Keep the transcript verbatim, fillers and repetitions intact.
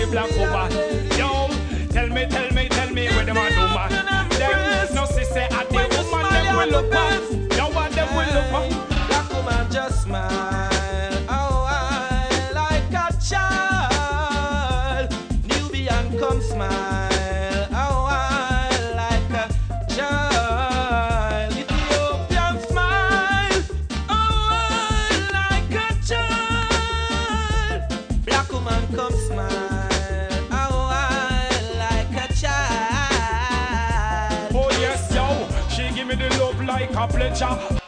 the black woman. Yo, tell me, tell me, tell me where them a do man. Them no see say at the woman them will look back. Yo, what them will look back. Black woman just smile, oh, I like a child. Nubian come smile, oh, I like a child. Ethiopian smile, oh, I like a child. Black woman come smile, oh, I like a child. Oh yes, yo, she give me the love like a pleasure.